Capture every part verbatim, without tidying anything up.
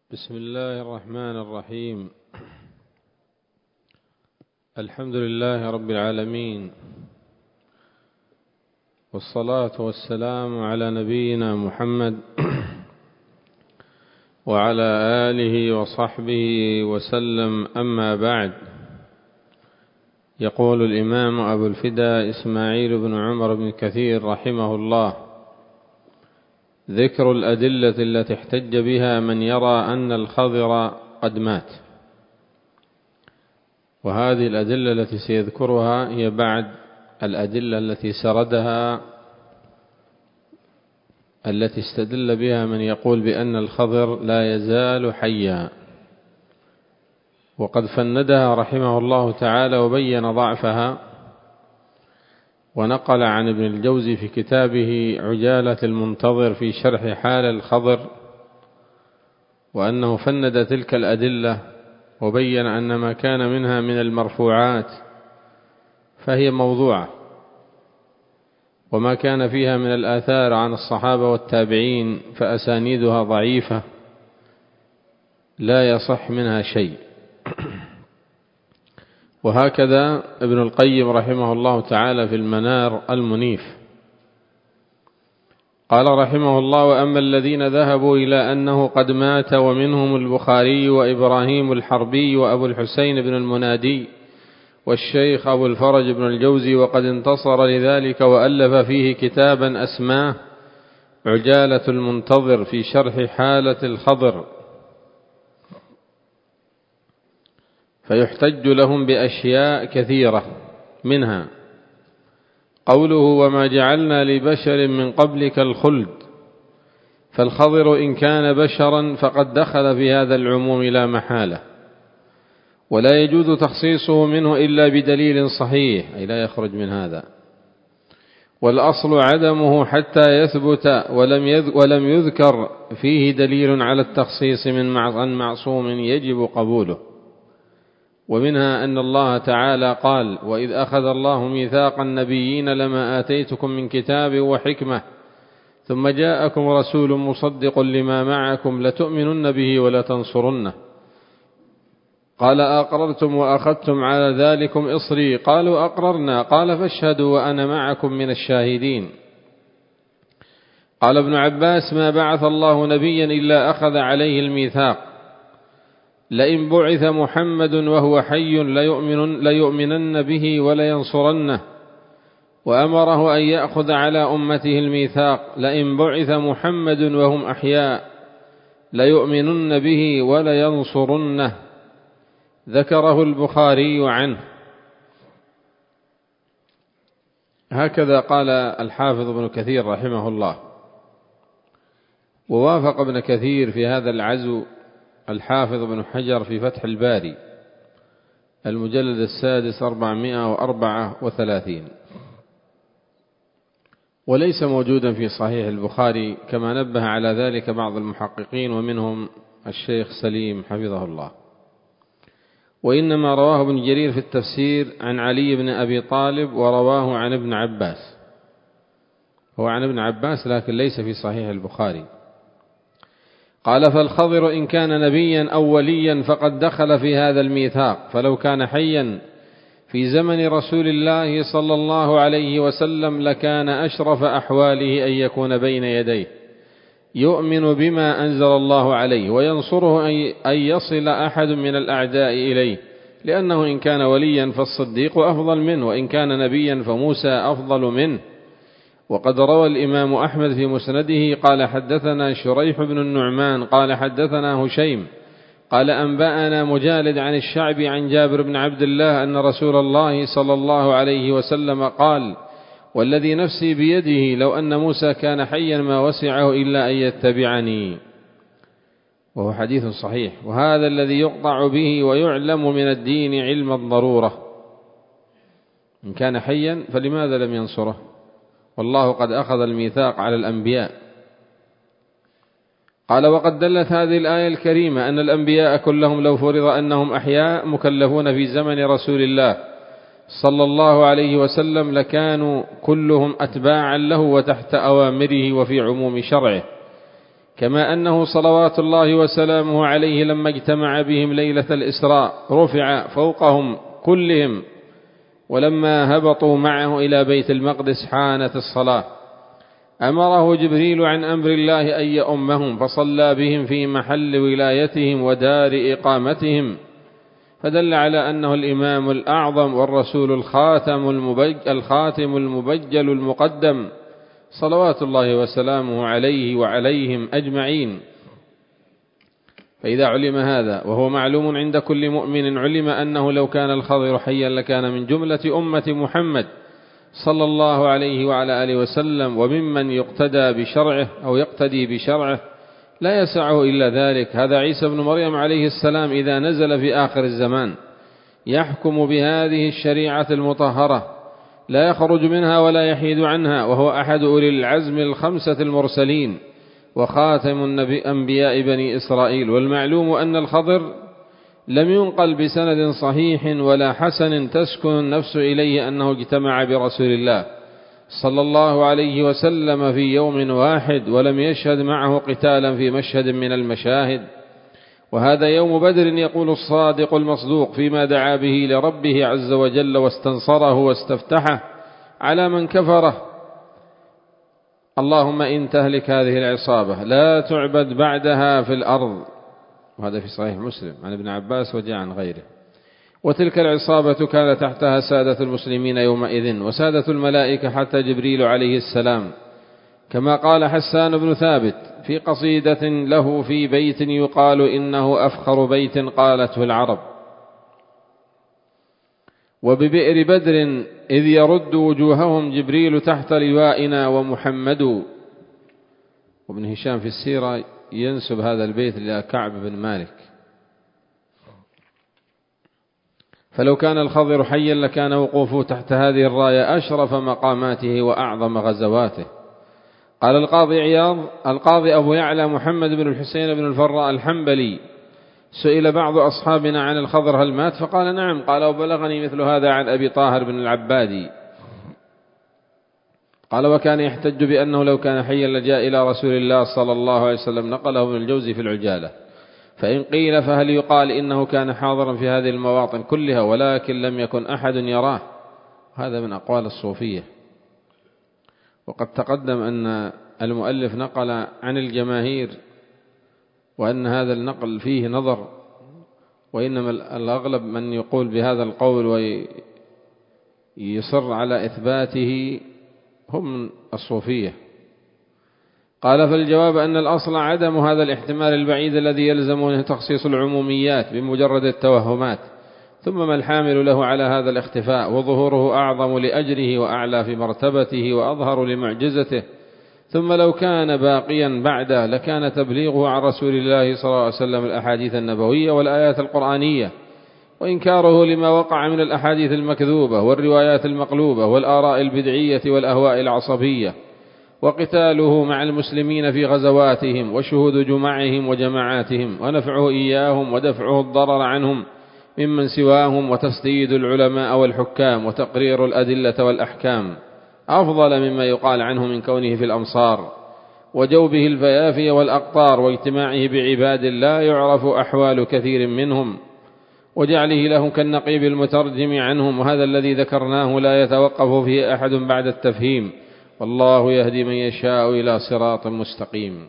بسم الله الرحمن الرحيم. الحمد لله رب العالمين، والصلاة والسلام على نبينا محمد وعلى آله وصحبه وسلم. أما بعد، يقول الإمام أبو الفداء إسماعيل بن عمر بن كثير رحمه الله: ذكر الأدلة التي احتج بها من يرى أن الخضر قد مات. وهذه الأدلة التي سيذكرها هي بعد الأدلة التي سردها التي استدل بها من يقول بأن الخضر لا يزال حيا، وقد فندها رحمه الله تعالى وبين ضعفها، ونقل عن ابن الجوزي في كتابه عجالة المنتظر في شرح حال الخضر وأنه فند تلك الأدلة وبين أن ما كان منها من المرفوعات فهي موضوعة، وما كان فيها من الآثار عن الصحابة والتابعين فأسانيدها ضعيفة لا يصح منها شيء. وهكذا ابن القيم رحمه الله تعالى في المنار المنيف قال رحمه الله: وأما الذين ذهبوا إلى أنه قد مات ومنهم البخاري وإبراهيم الحربي وأبو الحسين بن المنادي والشيخ أبو الفرج بن الجوزي، وقد انتصر لذلك وألف فيه كتابا أسماه عجالة المنتظر في شرح حالة الخضر، فيحتج لهم بأشياء كثيرة، منها قوله: وما جعلنا لبشر من قبلك الخلد، فالخضر إن كان بشرا فقد دخل في هذا العموم لا محالة، ولا يجوز تخصيصه منه إلا بدليل صحيح، أي لا يخرج من هذا، والأصل عدمه حتى يثبت، ولم يذكر فيه دليل على التخصيص من معصوم يجب قبوله. ومنها أن الله تعالى قال: وإذ أخذ الله ميثاق النبيين لما آتيتكم من كتاب وحكمة ثم جاءكم رسول مصدق لما معكم لتؤمنن به ولتنصرنه، قال أقررتم وأخذتم على ذلكم إصري، قالوا أقررنا، قال فاشهدوا وأنا معكم من الشاهدين. قال ابن عباس: ما بعث الله نبيا إلا أخذ عليه الميثاق، لئن بعث محمد وهو حي ليؤمنن, ليؤمنن به ولينصرنه، وأمره أن يأخذ على أمته الميثاق، لئن بعث محمد وهم أحياء ليؤمنن به ولينصرنه. ذكره البخاري عنه. هكذا قال الحافظ ابن كثير رحمه الله. ووافق ابن كثير في هذا العزو الحافظ ابن حجر في فتح الباري المجلد السادس أربعمائة وأربعة وثلاثين، وليس موجودا في صحيح البخاري كما نبه على ذلك بعض المحققين ومنهم الشيخ سليم حفظه الله، وإنما رواه ابن جرير في التفسير عن علي بن أبي طالب، ورواه عن ابن عباس، هو عن ابن عباس لكن ليس في صحيح البخاري. قال: فالخضر إن كان نبيا أو وليا فقد دخل في هذا الميثاق، فلو كان حيا في زمن رسول الله صلى الله عليه وسلم لكان أشرف أحواله أن يكون بين يديه يؤمن بما أنزل الله عليه وينصره أن يصل أحد من الأعداء إليه، لأنه إن كان وليا فالصديق أفضل منه، وإن كان نبيا فموسى أفضل منه. وقد روى الإمام أحمد في مسنده قال: حدثنا شريح بن النعمان قال حدثنا هشيم قال أنبأنا مجالد عن الشعبي عن جابر بن عبد الله أن رسول الله صلى الله عليه وسلم قال: والذي نفسي بيده لو أن موسى كان حيا ما وسعه إلا أن يتبعني. وهو حديث صحيح، وهذا الذي يقطع به ويعلم من الدين علم الضرورة. إن كان حيا فلماذا لم ينصره؟ والله قد أخذ الميثاق على الأنبياء. قال: وقد دلت هذه الآية الكريمة أن الأنبياء كلهم لو فرض أنهم أحياء مكلفون في زمن رسول الله صلى الله عليه وسلم لكانوا كلهم أتباعا له وتحت أوامره وفي عموم شرعه، كما أنه صلوات الله وسلامه عليه لما اجتمع بهم ليلة الإسراء رفع فوقهم كلهم، ولما هبطوا معه إلى بيت المقدس حانت الصلاة، أمره جبريل عن أمر الله أن يؤمهم، فصلى بهم في محل ولايتهم ودار إقامتهم، فدل على أنه الإمام الأعظم والرسول الخاتم المبجل, الخاتم المبجل المقدم صلوات الله وسلامه عليه وعليهم أجمعين. فإذا علم هذا وهو معلوم عند كل مؤمن، علم أنه لو كان الخضر حيا لكان من جملة أمة محمد صلى الله عليه وعلى آله وسلم، وممن يقتدى بشرعه أو يقتدي بشرعه، لا يسعه إلا ذلك. هذا عيسى بن مريم عليه السلام إذا نزل في آخر الزمان يحكم بهذه الشريعة المطهرة، لا يخرج منها ولا يحيد عنها، وهو أحد أولي العزم الخمسة المرسلين وخاتم النبي أنبياء بني إسرائيل. والمعلوم أن الخضر لم ينقل بسند صحيح ولا حسن تسكن النفس إليه أنه اجتمع برسول الله صلى الله عليه وسلم في يوم واحد ولم يشهد معه قتالا في مشهد من المشاهد. وهذا يوم بدر، يقول الصادق المصدوق فيما دعا به لربه عز وجل واستنصره واستفتحه على من كفره: اللهم إن تهلك هذه العصابة لا تعبد بعدها في الأرض. وهذا في صحيح مسلم عن ابن عباس وجاء عن غيره. وتلك العصابة كان تحتها سادة المسلمين يومئذ وسادة الملائكة حتى جبريل عليه السلام، كما قال حسان بن ثابت في قصيدة له في بيت يقال إنه أفخر بيت قالته العرب: وببئر بدر إذ يرد وجوههم جبريل تحت لوائنا ومحمد. وابن هشام في السيرة ينسب هذا البيت إلى كعب بن مالك. فلو كان الخضر حيا لكان وقوفه تحت هذه الراية أشرف مقاماته وأعظم غزواته. قال القاضي عياض القاضي أبو يعلى محمد بن الحسين بن الفراء الحنبلي: سئل بعض أصحابنا عن الخضر هل مات؟ فقال نعم. قال: وبلغني مثل هذا عن أبي طاهر بن العبادي. قال: وكان يحتج بأنه لو كان حيا لجاء إلى رسول الله صلى الله عليه وسلم. نقله ابن الجوزي في العجالة. فإن قيل فهل يقال إنه كان حاضرا في هذه المواطن كلها ولكن لم يكن أحد يراه؟ هذا من أقوال الصوفية. وقد تقدم أن المؤلف نقل عن الجماهير وأن هذا النقل فيه نظر، وإنما الأغلب من يقول بهذا القول ويصر على إثباته هم الصوفية. قال: فالجواب أن الأصل عدم هذا الاحتمال البعيد الذي يلزم منه تخصيص العموميات بمجرد التوهمات، ثم ما الحامل له على هذا الاختفاء وظهوره أعظم لأجره وأعلى في مرتبته وأظهر لمعجزته. ثم لو كان باقيا بعده لكان تبليغه عن رسول الله صلى الله عليه وسلم الأحاديث النبوية والآيات القرآنية، وإنكاره لما وقع من الأحاديث المكذوبة والروايات المقلوبة والآراء البدعية والأهواء العصبية، وقتاله مع المسلمين في غزواتهم وشهود جمعهم وجماعاتهم، ونفعه إياهم ودفعه الضرر عنهم ممن سواهم، وتسديد العلماء والحكام وتقرير الأدلة والأحكام، أفضل مما يقال عنه من كونه في الأمصار وجوبه الفيافي والأقطار واجتماعه بعباد لا يعرف أحوال كثير منهم، وجعله لهم كالنقيب المترجم عنهم. وهذا الذي ذكرناه لا يتوقف فيه أحد بعد التفهيم، والله يهدي من يشاء إلى صراط مستقيم.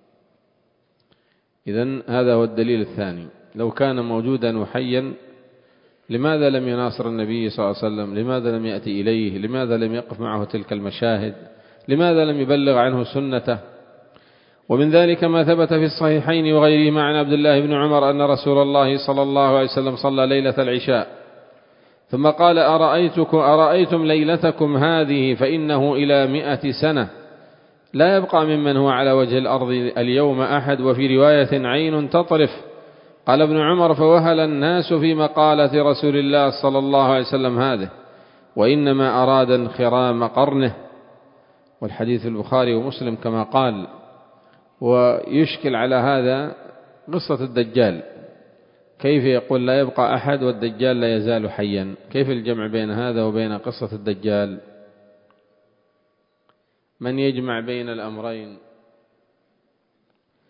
إذن هذا هو الدليل الثاني. لو كان موجودا وحيا لماذا لم يناصر النبي صلى الله عليه وسلم؟ لماذا لم يأتي إليه؟ لماذا لم يقف معه تلك المشاهد؟ لماذا لم يبلغ عنه سنته؟ ومن ذلك ما ثبت في الصحيحين وغيرهما عن عبد الله بن عمر أن رسول الله صلى الله عليه وسلم صلى ليلة العشاء ثم قال: أرأيتكم أرأيتم ليلتكم هذه فإنه إلى مئة سنة لا يبقى ممن هو على وجه الأرض اليوم أحد، وفي رواية عين تطرف. قال ابن عمر: فوهل الناس في مقالة رسول الله صلى الله عليه وسلم هذه، وإنما أراد انخرام قرنه. والحديث البخاري ومسلم كما قال. ويشكل على هذا قصة الدجال، كيف يقول لا يبقى أحد والدجال لا يزال حيا؟ كيف الجمع بين هذا وبين قصة الدجال؟ من يجمع بين الأمرين؟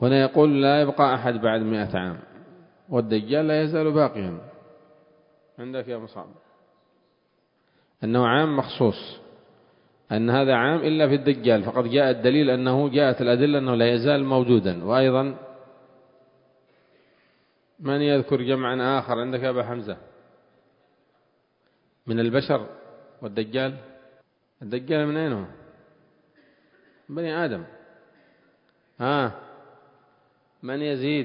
هنا يقول لا يبقى أحد بعد مئة عام، والدجال لا يزال باقيا. عندك يا مصعب أنه عام مخصوص، أن هذا عام إلا في الدجال، فقد جاء الدليل أنه جاءت الأدلة أنه لا يزال موجودا. وأيضا من يذكر جمعا آخر عندك يا أبا حمزة من البشر والدجال؟ الدجال من أين هو؟ بني آدم. ها من يزيد؟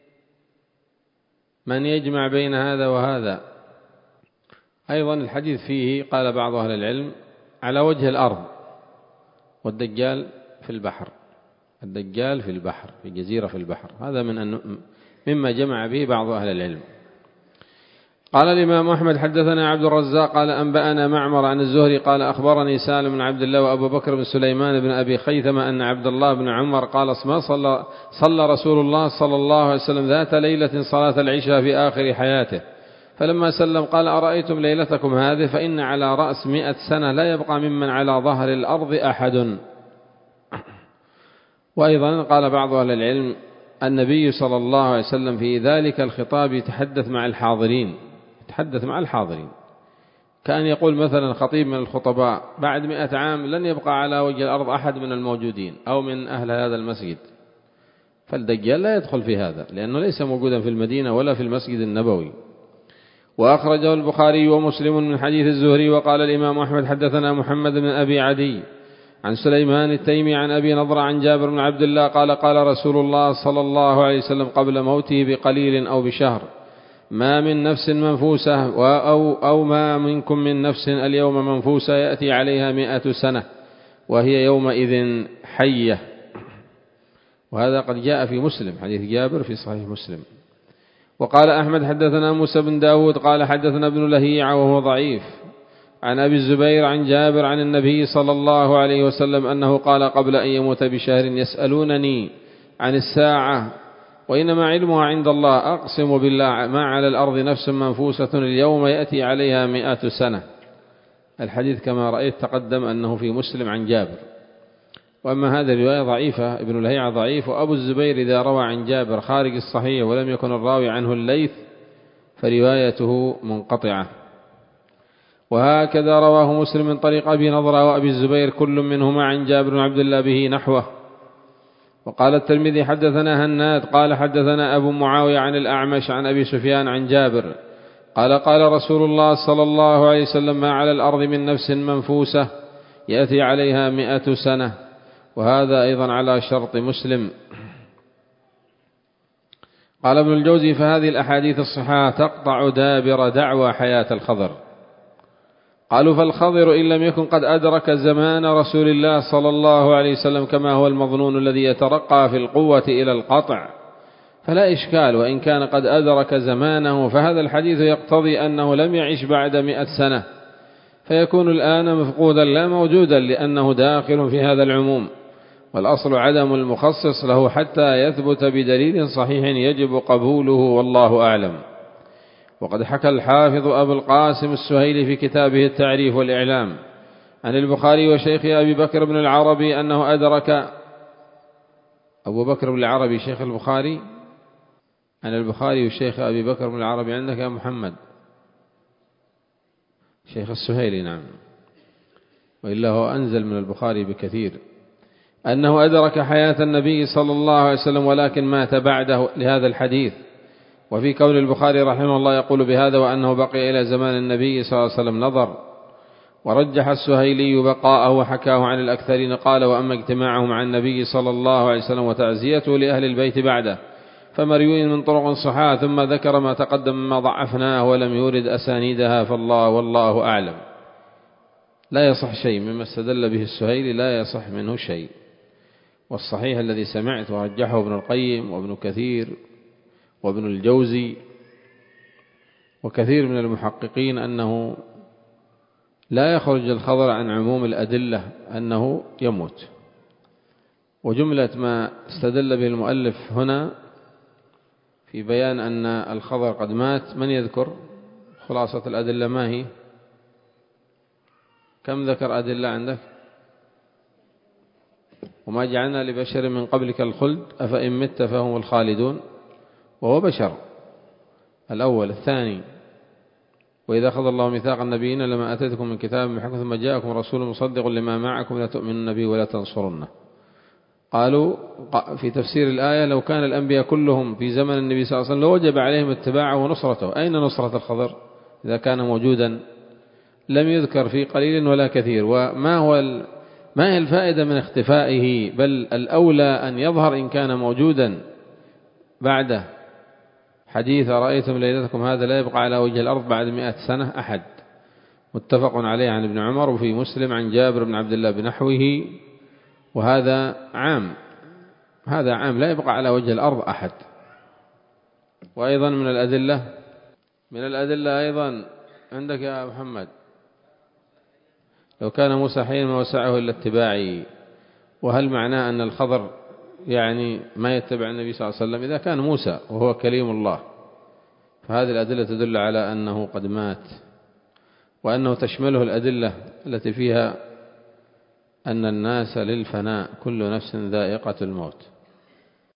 من يجمع بين هذا وهذا؟ أيضا الحديث فيه قال بعض أهل العلم على وجه الأرض، والدجال في البحر. الدجال في البحر، في جزيرة في البحر. هذا من أن مما جمع به بعض أهل العلم. قال الإمام أحمد حدثنا عبد الرزاق قال أنبأنا معمر عن الزهري قال أخبرني سالم بن عبد الله وأبو بكر بن سليمان بن أبي خيثمة أن عبد الله بن عمر قال ما صلى, صلى رسول الله صلى الله عليه وسلم ذات ليلة صلاة العشاء في آخر حياته، فلما سلم قال أرأيتم ليلتكم هذه فإن على رأس مئة سنة لا يبقى ممن على ظهر الأرض أحد. وأيضا قال بعض أهل العلم النبي صلى الله عليه وسلم في ذلك الخطاب يتحدث مع الحاضرين، يتحدث مع الحاضرين كأن يقول مثلا خطيب من الخطباء بعد مئة عام لن يبقى على وجه الأرض أحد من الموجودين أو من أهل هذا المسجد، فالدجال لا يدخل في هذا لأنه ليس موجودا في المدينة ولا في المسجد النبوي. وأخرجه البخاري ومسلم من حديث الزهري. وقال الإمام أحمد حدثنا محمد بن أبي عدي عن سليمان التيمي عن أبي نضرة عن جابر بن عبد الله قال قال رسول الله صلى الله عليه وسلم قبل موته بقليل أو بشهر ما من نفس منفوسة أو, أو ما منكم من نفس اليوم منفوسة يأتي عليها مئة سنة وهي يومئذ حية. وهذا قد جاء في مسلم، حديث جابر في صحيح مسلم. وقال أحمد حدثنا موسى بن داود قال حدثنا ابن لهيعة وهو ضعيف عن أبي الزبير عن جابر عن النبي صلى الله عليه وسلم أنه قال قبل أن يموت بشهر يسألونني عن الساعة وإنما علمها عند الله أقسم بالله ما على الأرض نفس منفوسة اليوم يأتي عليها مئة سنة. الحديث كما رأيت تقدم أنه في مسلم عن جابر، وأما هذه الرواية ضعيفة، ابن لهيعة ضعيف، وأبو الزبير إذا روى عن جابر خارج الصحيح ولم يكن الراوي عنه الليث فروايته منقطعة. وهكذا رواه مسلم من طريق أبي نضرة وأبي الزبير كل منهما عن جابر بن عبد الله به نحوه. وقال الترمذي حدثنا هناد قال حدثنا أبو معاوية عن الأعمش عن أبي سفيان عن جابر قال قال رسول الله صلى الله عليه وسلم ما على الأرض من نفس منفوسة يأتي عليها مئة سنة. وهذا أيضا على شرط مسلم. قال ابن الجوزي فهذه الأحاديث الصحاحة تقطع دابر دعوى حياة الخضر. قالوا فالخضر إن لم يكن قد أدرك زمان رسول الله صلى الله عليه وسلم كما هو المظنون الذي يترقى في القوة إلى القطع فلا إشكال، وإن كان قد أدرك زمانه فهذا الحديث يقتضي أنه لم يعش بعد مئة سنة فيكون الآن مفقودا لا موجودا لأنه داخل في هذا العموم، والأصل عدم المخصص له حتى يثبت بدليل صحيح يجب قبوله والله أعلم. وقد حكى الحافظ أبو القاسم السهيلي في كتابه التعريف والإعلام عن البخاري وشيخ أبي بكر بن العربي أنه أدرك أبو بكر بن العربي شيخ البخاري عن البخاري وشيخ أبي بكر بن العربي عندك يا محمد شيخ السهيلي نعم، وإلا هو أنزل من البخاري بكثير، أنه أدرك حياة النبي صلى الله عليه وسلم ولكن مات بعده لهذا الحديث. وفي كون البخاري رحمه الله يقول بهذا وأنه بقي إلى زمان النبي صلى الله عليه وسلم نظر. ورجح السهيلي بقاءه وحكاه عن الأكثرين قال وأما اجتماعه مع النبي صلى الله عليه وسلم وتعزيته لأهل البيت بعده فمروي من طرق صحاح، ثم ذكر ما تقدم مما ضعفناه ولم يورد أسانيدها فالله والله أعلم. لا يصح شيء مما استدل به السهيلي، لا يصح منه شيء. والصحيح الذي سمعت ورجحه ابن القيم وابن كثير وابن الجوزي وكثير من المحققين أنه لا يخرج الخضر عن عموم الأدلة أنه يموت. وجملة ما استدل به المؤلف هنا في بيان أن الخضر قد مات، من يذكر خلاصة الأدلة ما هي؟ كم ذكر أدلة عندك؟ وما جعلنا لبشر من قبلك الخلد أفإن مت فهم الخالدون، وهو بشر الأول. الثاني وإذا أخذ الله ميثاق النبيين لما أتيتكم من كتاب بحكم ثم جاءكم رسول مصدق لما معكم لا تؤمنون به ولا تنصرونه. قالوا في تفسير الآية لو كان الأنبياء كلهم في زمن النبي صلى الله عليه وسلم لوجب عليهم اتباعه ونصرته. أين نصرة الخضر إذا كان موجودا؟ لم يذكر في قليل ولا كثير. وما هو ال... ما هي الفائدة من اختفائه؟ بل الأولى أن يظهر إن كان موجودا بعده. حديث رأيتم ليلتكم هذا لا يبقى على وجه الأرض بعد مئة سنة أحد، متفق عليه عن ابن عمر، وفي مسلم عن جابر بن عبد الله بنحوه، وهذا عام، هذا عام لا يبقى على وجه الأرض أحد. وأيضا من الأدلة من الأدلة أيضا عندك يا محمد لو كان موسى حيا ما وسعه إلا اتباعي. وهل معناه أن الخضر يعني ما يتبع النبي صلى الله عليه وسلم؟ إذا كان موسى وهو كليم الله فهذه الأدلة تدل على أنه قد مات، وأنه تشمله الأدلة التي فيها أن الناس للفناء كل نفس ذائقة الموت.